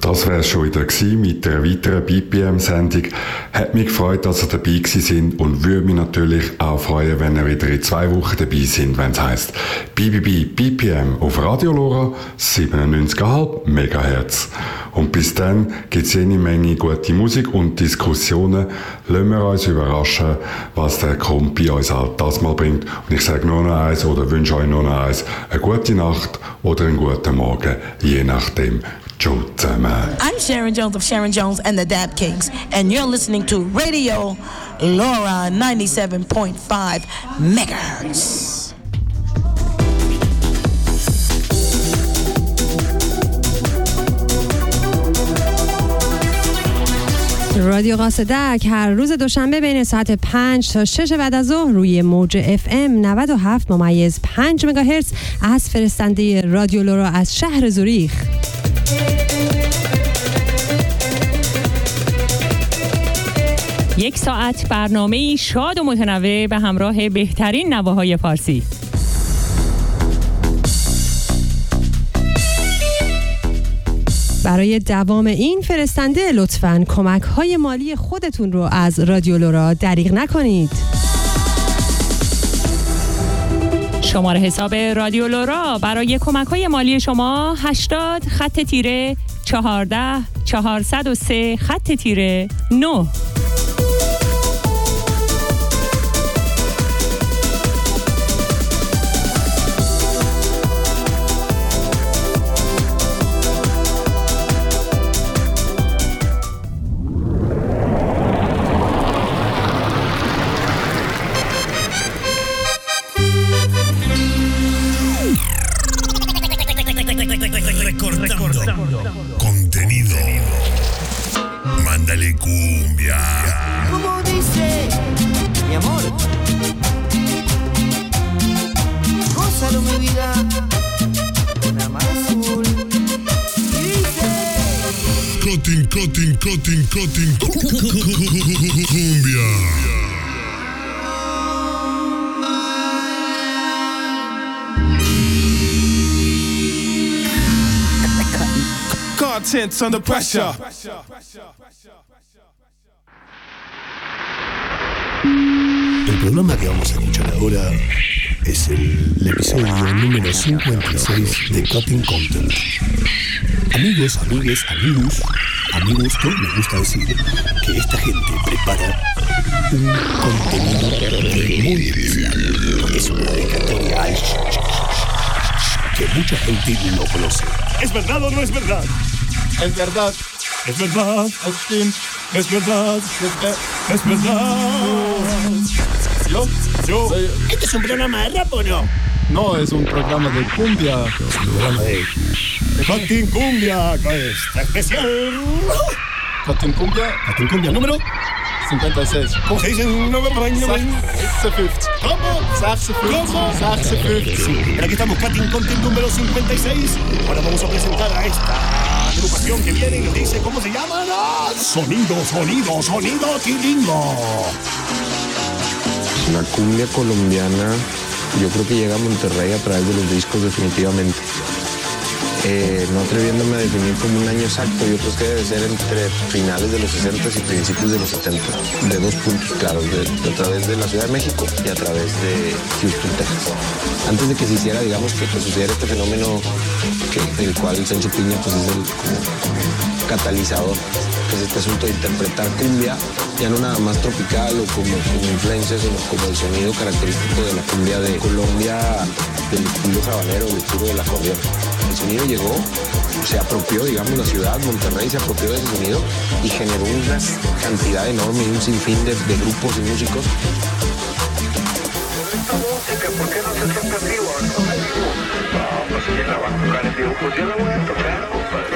Das wäre es schon wieder gewesen mit einer weiteren BPM-Sendung. Hat mich gefreut, dass ihr dabei gewesen sind und würde mich natürlich auch freuen, wenn ihr wieder in 2 Wochen dabei sind, wenn es heisst BPM auf Radio LoRa 97,5 MHz. Und bis dann gibt es jede Menge gute Musik und Diskussionen. Lassen wir uns überraschen, was der Kompi uns halt das mal bringt. Und ich sage nur noch eins oder wünsche euch nur noch eins. Eine gute Nacht oder einen guten Morgen, je nachdem. Ciao zusammen. I'm Sharon Jones of Sharon Jones and the Dap Kings, and you're listening to Radio LoRa 97.5 MHz. رادیو قاصدک هر روز دوشنبه بین ساعت 5 تا 6 بعد از ظهر روی موج FM 97.5 مگاهرتز از فرستنده رادیو لورا از شهر زوریخ. یک ساعت برنامه‌ای شاد و متنوع به همراه بهترین نواهای فارسی. برای دوام این فرستنده لطفاً کمک‌های مالی خودتون رو از رادیو لورا دریغ نکنید. شماره حساب رادیو لورا برای کمک‌های مالی شما 80 خط تیره 14 403 خط تیره 9. Contenido. Mándale cumbia. Como dice mi amor, gózalo mi vida, una mar azul. Y dice Cotin, cumbia. Contents under pressure. El programa que vamos a escuchar ahora es el episodio número 56 de Cutting Content. Amigos, me gusta decir que esta gente prepara un contenido muy especial. Es una dedicatoria al que mucha gente no conoce. ¿Es verdad o no es verdad? Es verdad. Es verdad. Es stimmt. Es verdad. Es verdad. Yo. ¿Este es un programa de rap o no? No, es un programa de cumbia. Es un programa de Cutting Cumbia, esta especial. Cutting cumbia número 56. ¿Cómo se dice? Sí, pero aquí estamos, Cutting Content número 56. Ahora vamos a presentar a esta agrupación que viene y nos dice cómo se llama. Sonido, tilingo. La cumbia colombiana, yo creo que llega a Monterrey a través de los discos definitivamente. No atreviéndome a definir como un año exacto, yo creo que debe ser entre finales de los 60 y principios de los 70, de 2 puntos claros, a través de la Ciudad de México y a través de Houston, Texas. Antes de que se hiciera, digamos, que sucediera este fenómeno del cual Sancho Piña pues, es el catalizador, que es este asunto de interpretar cumbia, ya no nada más tropical o como influencia, sino como el sonido característico de la cumbia de Colombia, del estilo sabanero, del estilo del acordeón. El sonido llegó, se apropió, digamos, la ciudad, Monterrey se apropió de ese sonido y generó una cantidad enorme y un sinfín de grupos y músicos. ¿Por qué no se toca en vivo? No, pues ¿quién la va a tocar en vivo? Pues yo la voy a tocar, compadre.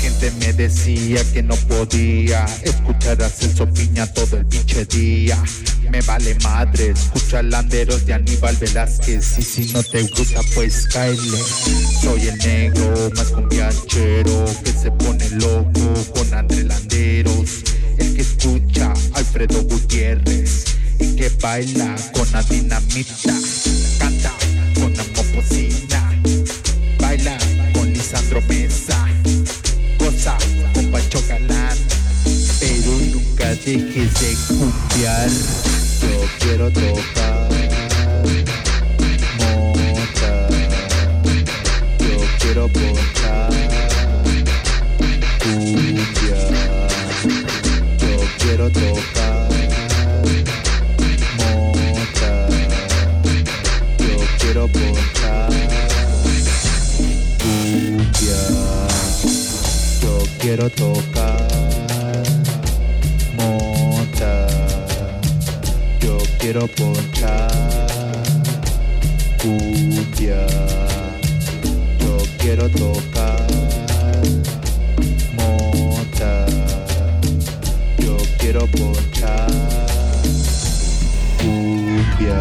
gente me decía que no podía escuchar a Celso Piña todo el pinche día. Me vale madre, escucha Landeros de Aníbal Velázquez. Y si no te gusta pues cáele. Soy el negro más cumbiachero que se pone loco con André Landeros. El que escucha a Alfredo Gutiérrez y que baila con la dinamita. Canta con la poposina, baila con Lisandro Mesa, goza con Pancho Galán, pero nunca dejes de cumbiar. Yo quiero tocar mota, yo quiero ponchar cumbia, yo quiero tocar mota, yo quiero ponchar cumbia, yo quiero tocar mota, yo quiero ponchar cumbia, yo quiero tocar mota, yo quiero ponchar cumbia.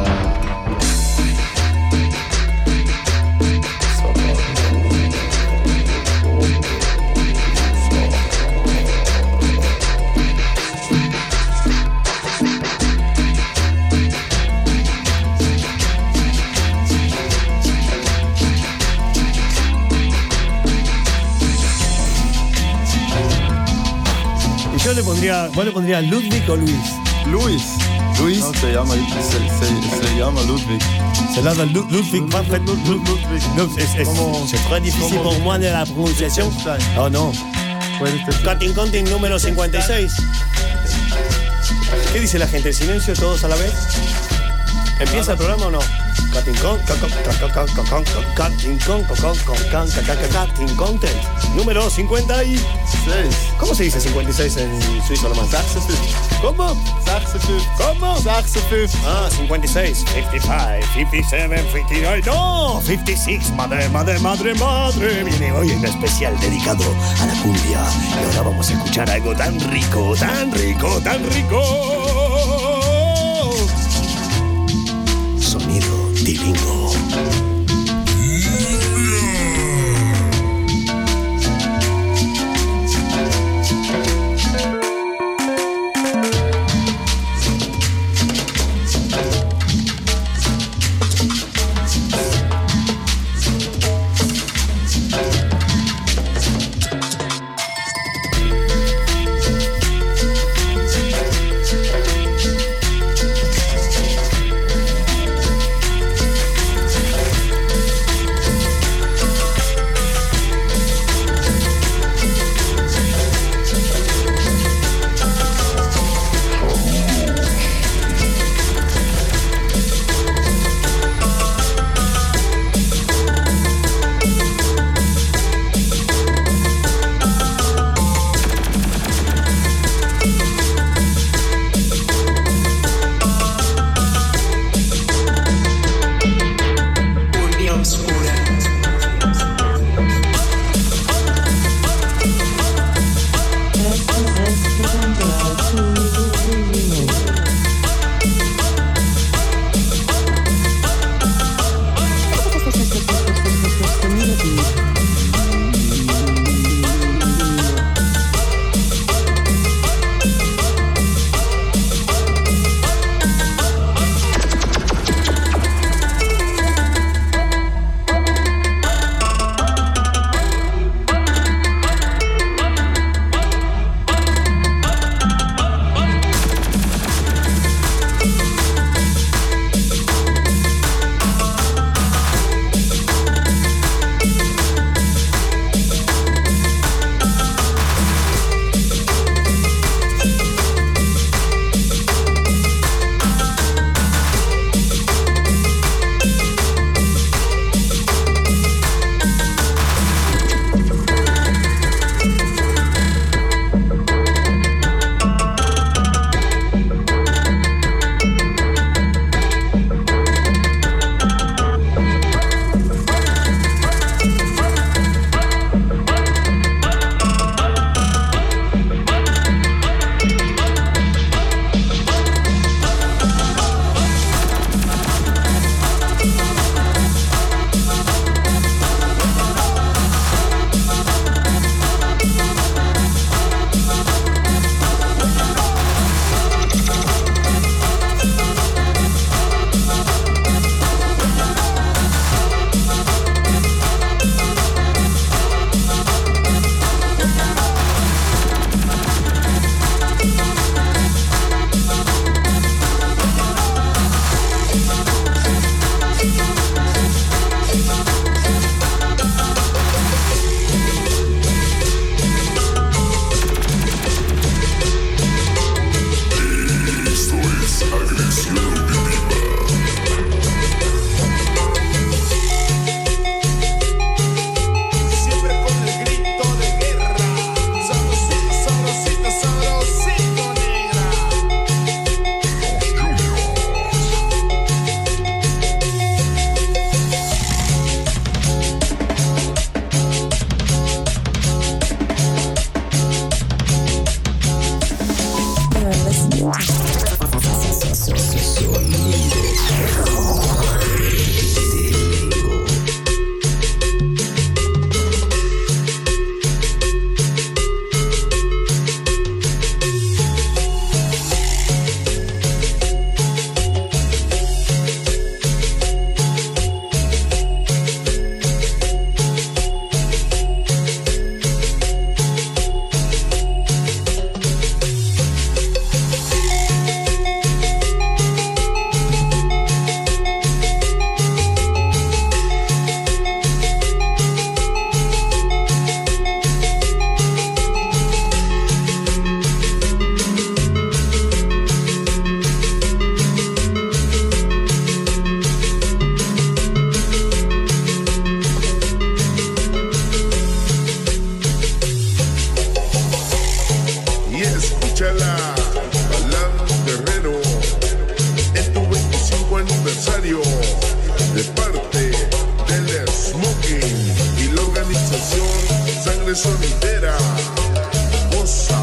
Yo le pondría, ¿vos le pondrías Ludwig o Luis? Luis. Luis. No, se llama Ludwig. C'est là Ludwig van c'est très difficile pour moi de la prononciation. Oh non. Cutting Conting número 56. ¿Qué dice la gente? ¿El silencio todos a la vez? ¿Empieza el programa o no? Cutting Content número 56. ¿Cómo se dice 56 en suizo alemán? ¿Cómo? ¿Cómo? Ah, 56. 55, 57, 59. No, 56. Madre. Viene hoy un especial dedicado a la cumbia. Y ahora vamos a escuchar algo tan rico. Sonido Tilingo. escúchala, Alan Guerrero, en tu 25 aniversario, de parte del Smoking y la organización Sangre Sonidera. Goza.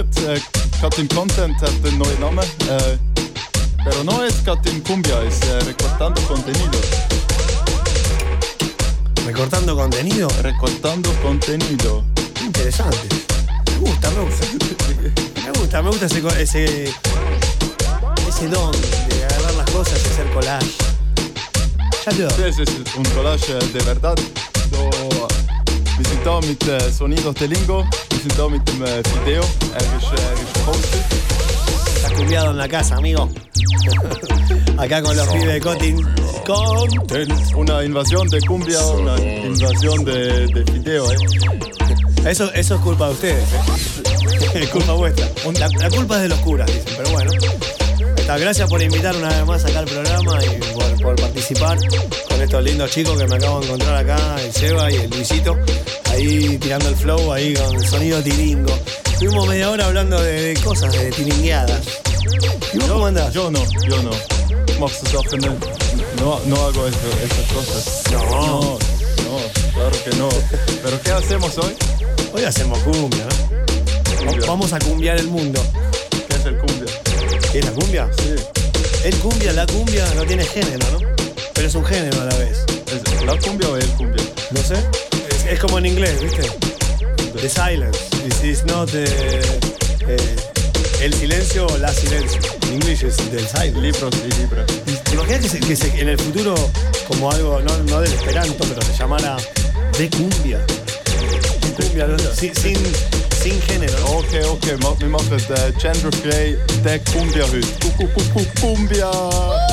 gehört, gerade im Content hat einen neuen Namen. Pero no es Katin Cumbia, es Recortando Contenido. ¿Recortando contenido? Recortando Contenido. Interesante. Me gusta ese don de agarrar las cosas y hacer collage. Ya quedó. Sí, es un collage de verdad. Wir sind da mit Sonidos de Lingo, wir sind da mit dem Video, er ist gepostet. Está cumbiado en la casa, amigo. Acá con los pibes de Cotting. Content. Una invasión de cumbia, una invasión de video, Eso es culpa de ustedes, Es culpa vuestra. La culpa es de los curas, dicen, pero bueno. Gracias por invitar una vez más acá al programa y por participar con estos lindos chicos que me acabo de encontrar acá, el Seba y el Luisito, ahí tirando el flow, ahí con el sonido tiringo. Estuvimos media hora hablando de cosas, de tiringueadas. ¿Y vos cómo andás? Yo no. Machst du Sachen nicht. No hago esas cosas. No, claro que no. ¿Pero qué hacemos hoy? Hoy hacemos cumbia, ¿no? Vamos a cumbiar el mundo. ¿Qué es el cumbia? ¿Qué es la cumbia? Sí. La cumbia no tiene género, ¿no? Pero es un género a la vez. ¿Es la cumbia o el cumbia? No sé. Es como en inglés, ¿viste? The silence. This is not el silencio o la silencio. En inglés es del silence. Libros y libros. ¿Te imaginas que en el futuro, como algo, no del esperanto, pero se llamara de cumbia? Cumbia, sin género. Okay, wir machen genderfrei der Cumbia heute. Cumbia!